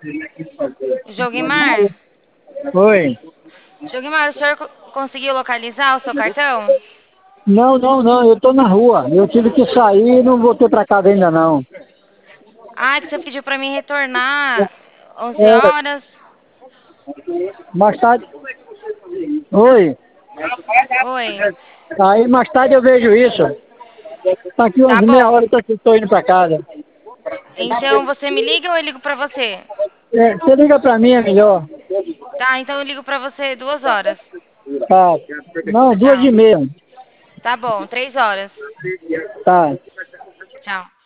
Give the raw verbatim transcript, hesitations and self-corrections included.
Jogmar, Oi. Jogmar, o senhor co- conseguiu localizar o seu cartão? Não, não, não, eu tô na rua. Eu tive que sair e não voltei pra casa ainda não. Ah, que você pediu pra mim retornar onze É, horas. mais tarde. Oi. Oi. Aí mais tarde eu vejo isso. Daqui umas Tá meia bom. hora eu tô, tô indo pra casa. Então você me liga ou eu ligo pra você? É, você liga pra mim, é melhor. Tá, então eu ligo pra você duas horas. Tá. Não, duas e Tchau. meia. Tá bom, três horas. Tá. Tchau.